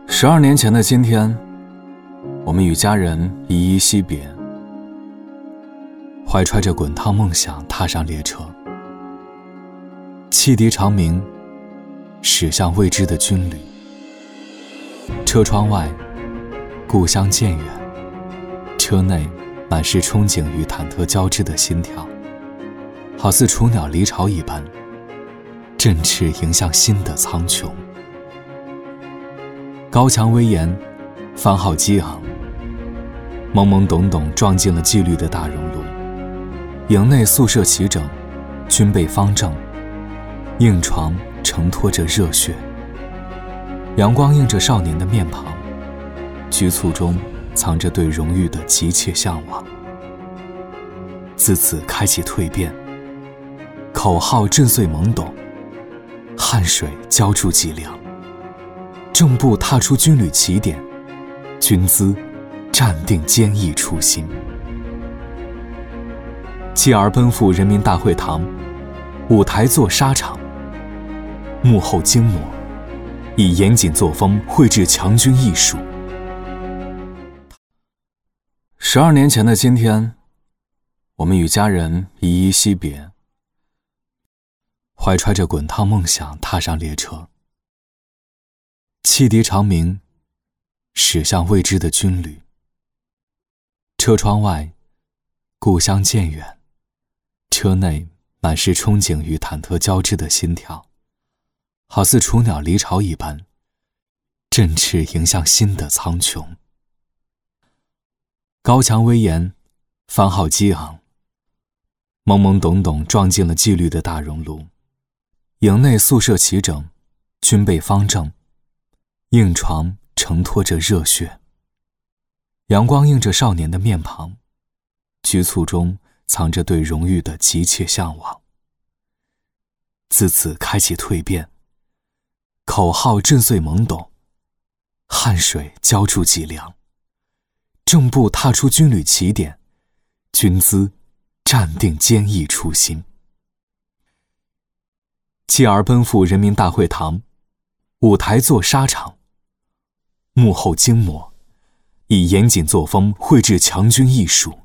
12年前的今天，我们与家人依依惜别，怀揣着滚烫梦想踏上列车，汽笛长鸣，驶向未知的军旅。车窗外，故乡渐远，车内满是憧憬与忐忑交织的心跳，好似雏鸟离巢一般，振翅迎向新的苍穹。高墙威严，番号激昂，懵懵懂懂撞进了纪律的大熔炉。营内宿舍齐整，军备方正，硬床承托着热血，阳光映着少年的面庞，局促中藏着对荣誉的急切向往。自此开启蜕变，口号震碎懵懂，汗水浇筑脊梁，正步踏出军旅起点，军姿站定坚毅初心。继而奔赴人民大会堂，舞台作沙场，幕后精模以严谨作风绘制强军艺术。12年前的今天，我们与家人依依惜别，怀揣着滚烫梦想踏上列车，汽笛长鸣，驶向未知的军旅。车窗外，故乡渐远，车内满是憧憬与忐忑交织的心跳，好似雏鸟离巢一般，振翅迎向新的苍穹。高墙威严，番号激昂，懵懵懂懂撞进了纪律的大熔炉。营内宿舍齐整，军备方正，硬床承托着热血，阳光映着少年的面庞，局促中藏着对荣誉的急切向往。自此开启蜕变，口号震碎懵懂，汗水浇筑脊梁，正步踏出军旅起点，军姿站定坚毅初心。继而奔赴人民大会堂，舞台作沙场，幕后精模以严谨作风绘制强军艺术。